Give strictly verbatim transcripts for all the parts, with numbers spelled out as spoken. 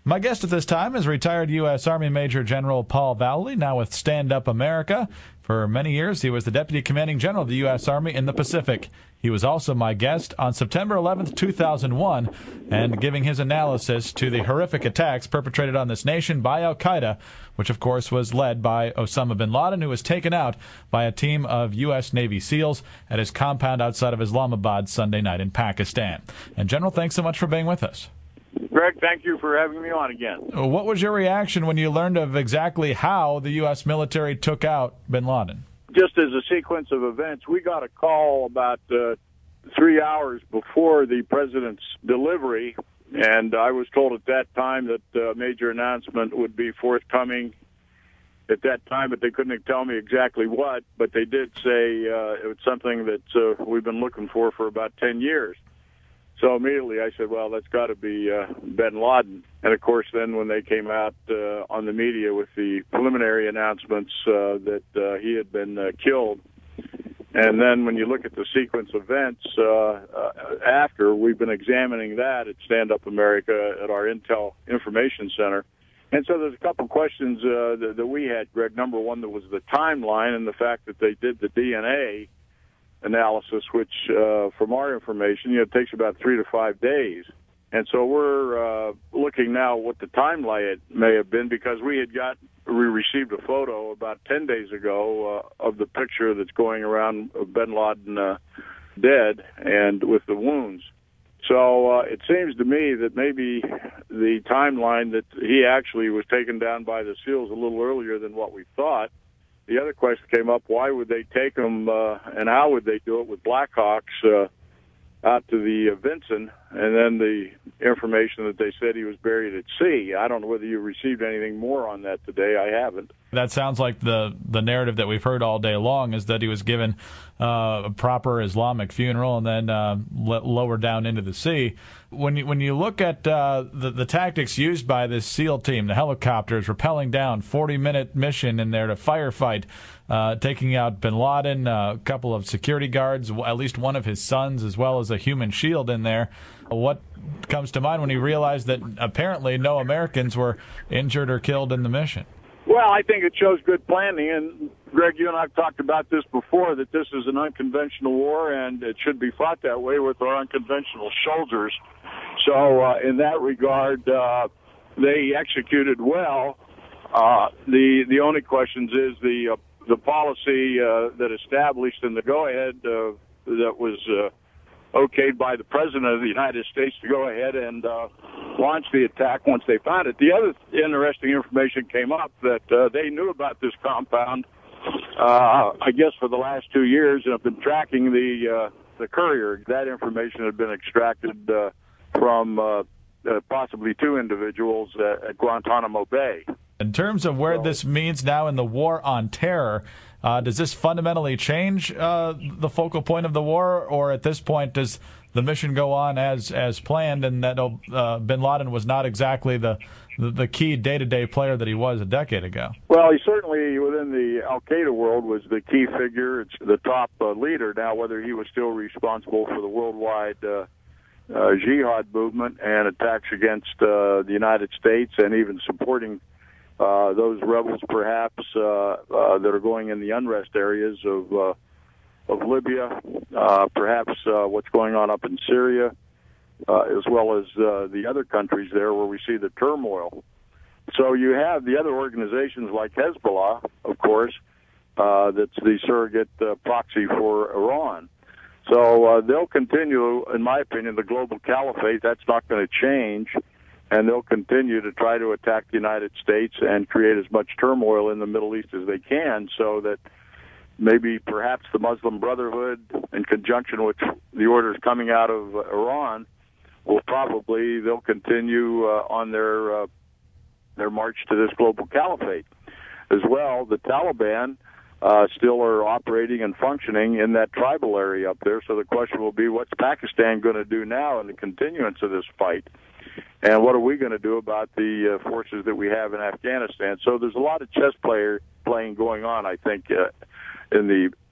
My guest at this time is retired U S. Army Major General Paul Vallely, now with Stand Up America. For many years, he was the Deputy Commanding General of the U S. Army in the Pacific. He was also my guest on September eleventh, two thousand one, and giving his analysis to the horrific attacks perpetrated on this nation by al-Qaeda, which, of course, was led by Osama bin Laden, who was taken out by a team of U S. Navy SEALs at his compound outside of Islamabad Sunday night in Pakistan. And, General, thanks so much for being with us. Greg, thank you for having me on again. What was your reaction when you learned of exactly how the U S military took out bin Laden? Just as a sequence of events, we got a call about uh, three hours before the president's delivery, and I was told at that time that a major announcement would be forthcoming at that time, but they couldn't tell me exactly what, but they did say uh, it was something that uh, we've been looking for for about ten years. So immediately I said, well, that's got to be uh, bin Laden. And, of course, then when they came out uh, on the media with the preliminary announcements uh, that uh, he had been uh, killed, and then when you look at the sequence of events uh, uh, after, we've been examining that at Stand Up America at our Intel Information Center. And so there's a couple questions uh, that, that we had, Greg. Number one, there was the timeline and the fact that they did the D N A analysis, which, uh, from our information, you know, it takes about three to five days. And so we're uh, looking now what the timeline may have been, because we had got, we received a photo about ten days ago uh, of the picture that's going around of bin Laden uh, dead and with the wounds. So uh, it seems to me that maybe the timeline that he actually was taken down by the SEALs a little earlier than what we thought. The other question came up, why would they take him uh, and how would they do it with Blackhawks uh, out to the uh, Vinson, and then the information that they said he was buried at sea. I don't know whether you received anything more on that today. I haven't. That sounds like the, the narrative that we've heard all day long, is that he was given uh, a proper Islamic funeral and then uh, lowered down into the sea. When you, when you look at uh, the, the tactics used by this SEAL team, the helicopters rappelling down, forty-minute mission in there to firefight, uh, taking out bin Laden, uh, a couple of security guards, at least one of his sons, as well as a human shield in there. What comes to mind when you realize that apparently no Americans were injured or killed in the mission? Well, I think it shows good planning, and Greg, you and I have talked about this before, that this is an unconventional war, and it should be fought that way with our unconventional soldiers. So uh, in that regard, uh, they executed well. Uh, the the only questions is the uh, the policy uh, that established in the go-ahead uh, that was uh, okayed by the President of the United States to go ahead and uh, launch the attack once they found it. The other interesting information came up that uh, they knew about this compound, uh, I guess, for the last two years, and have been tracking the uh, the courier. That information had been extracted uh, from uh, uh, possibly two individuals uh, at Guantanamo Bay. In terms of where this means now in the war on terror, uh, does this fundamentally change uh, the focal point of the war, or at this point does the mission go on as as planned, and that uh, bin Laden was not exactly the, the, the key day-to-day player that he was a decade ago? Well, he certainly, within the al-Qaeda world, was the key figure, it's the top uh, leader. Now, whether he was still responsible for the worldwide uh, uh, jihad movement and attacks against uh, the United States, and even supporting Uh, those rebels, perhaps, uh, uh, that are going in the unrest areas of uh, of Libya, uh, perhaps uh, what's going on up in Syria, uh, as well as uh, the other countries there where we see the turmoil. So you have the other organizations like Hezbollah, of course, uh, that's the surrogate uh, proxy for Iran. So uh, they'll continue, in my opinion, the global caliphate. That's not going to change. And they'll continue to try to attack the United States and create as much turmoil in the Middle East as they can, so that maybe perhaps the Muslim Brotherhood, in conjunction with the orders coming out of Iran, will probably, they'll continue uh, on their uh, their march to this global caliphate. As well, the Taliban uh, still are operating and functioning in that tribal area up there, so the question will be, what's Pakistan going to do now in the continuance of this fight? And what are we going to do about the uh, forces that we have in Afghanistan? So there's a lot of chess player playing going on, I think, uh, in the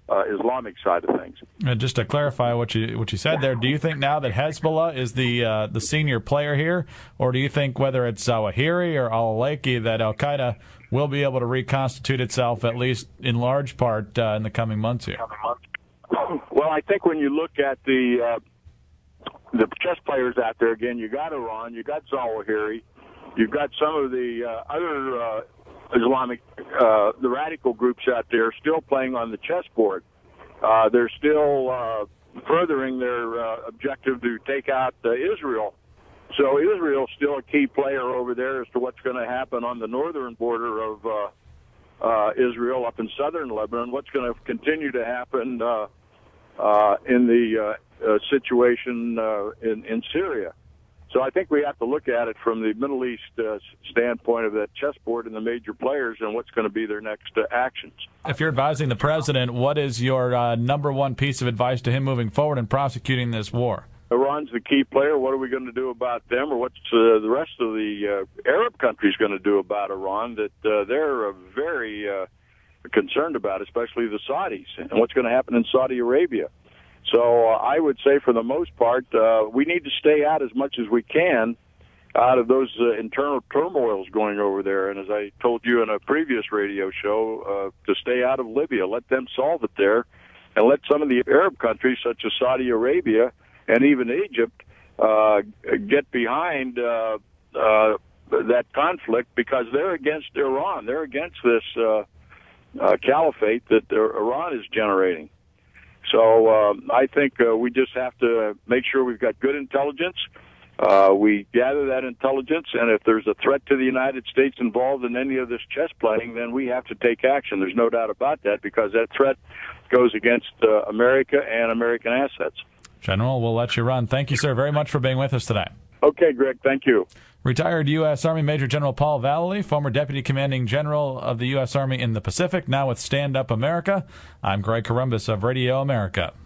uh, Islamic side of things. And just to clarify what you what you said there, do you think now that Hezbollah is the uh, the senior player here, or do you think whether it's Zawahiri or al-Awlaki that Al-Qaeda will be able to reconstitute itself, at least in large part, uh, in the coming months here? Well, I think when you look at the uh, the chess players out there, again, you got Iran, you got Zawahiri, you've got some of the uh, other uh, Islamic, uh, the radical groups out there still playing on the chessboard. Uh, they're still uh, furthering their uh, objective to take out uh, Israel. So Israel's still a key player over there as to what's going to happen on the northern border of uh, uh, Israel up in southern Lebanon, what's going to continue to happen uh, uh, in the uh, uh, situation uh, in, in Syria. So I think we have to look at it from the Middle East uh, standpoint of that chessboard and the major players and what's going to be their next uh, actions. If you're advising the president, what is your uh, number one piece of advice to him moving forward in prosecuting this war? Iran's the key player. What are we going to do about them, or what's uh, the rest of the uh, Arab countries going to do about Iran that uh, they're uh, very uh, concerned about, especially the Saudis, and what's going to happen in Saudi Arabia? So uh, I would say for the most part, uh, we need to stay out as much as we can out of those uh, internal turmoils going over there. And as I told you in a previous radio show, uh, to stay out of Libya, let them solve it there, and let some of the Arab countries, such as Saudi Arabia and even Egypt, uh, get behind uh, uh, that conflict, because they're against Iran. They're against this uh, uh, caliphate that Iran is generating. So uh, I think uh, we just have to make sure we've got good intelligence. Uh, we gather that intelligence, and if there's a threat to the United States involved in any of this chess playing, then we have to take action. There's no doubt about that, because that threat goes against uh, America and American assets. General, we'll let you run. Thank you, sir, very much for being with us today. Okay, Greg, thank you. Retired U S. Army Major General Paul Vallely, former Deputy Commanding General of the U S. Army in the Pacific, now with Stand Up America. I'm Greg Corombos of Radio America.